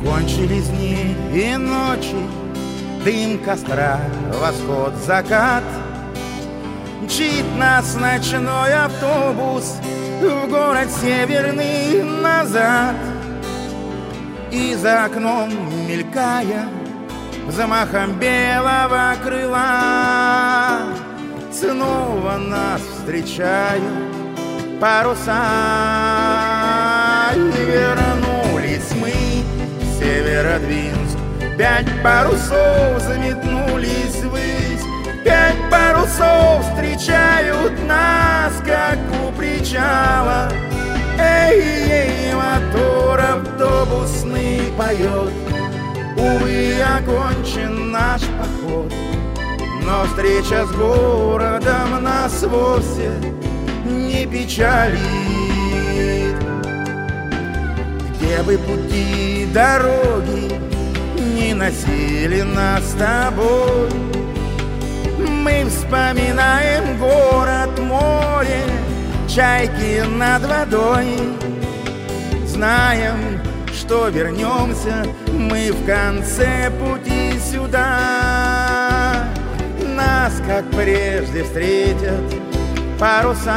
Кончились дни и ночи, дым костра, восход, закат. Мчит нас ночной автобус в город северный назад. И за окном мелькая взмахом белого крыла снова нас встречают паруса. И вернулись мы в Северодвинск. 5 парусов заметнулись ввысь. 5 парусов встречают нас, как у причала. Эй, мотор автобусный поет. Увы, окончен наш поход, но встреча с городом нас вовсе не печалит. Где бы пути, дороги не носили нас с тобой, мы вспоминаем город, море, чайки над водой. Знаем, что вернемся мы в конце пути сюда. Нас, как прежде, встретят паруса.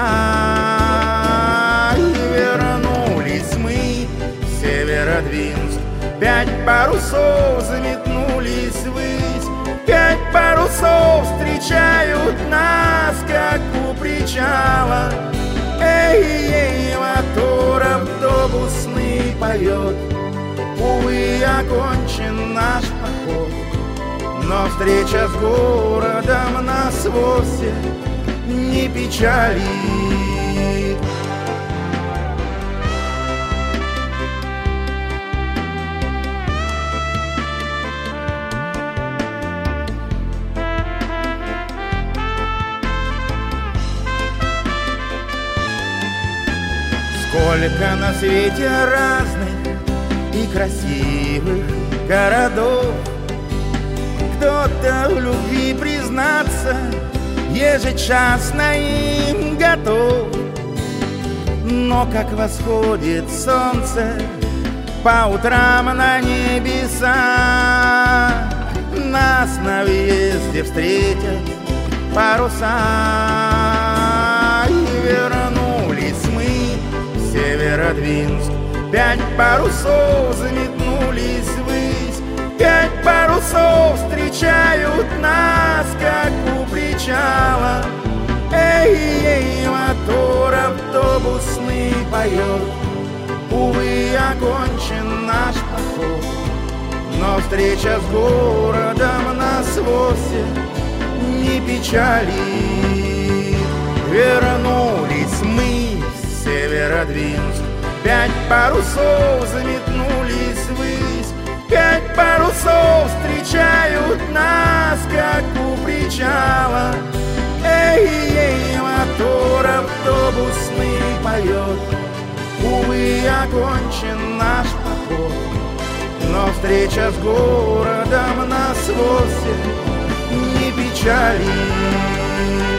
И вернулись мы в Северодвинск. 5 парусов заметнулись ввысь. 5 парусов встречают нас, как у причала. Эй, мотор автобусный поет. Увы, окончен наш поход, но встреча с городом нас вовсе не печалит. Сколько на свете разных и красивых городов. Кто-то в любви признаться ежечасно им готов. Но как восходит солнце по утрам на небеса, нас на въезде встретят паруса. И вернулись мы в Северодвинск. 5 парусов заметнулись ввысь. 5 парусов встречают нас, как у причала. Эй, мотор автобусный поет. Увы, окончен наш поход, но встреча с городом нас вовсе не печалит. Вернулись мы в Северодвинск. 5 парусов заметнулись ввысь. 5 парусов встречают нас, как у причала. Эй, мотор автобусный поет. Увы, окончен наш поход, но встреча с городом нас вовсе не печалит.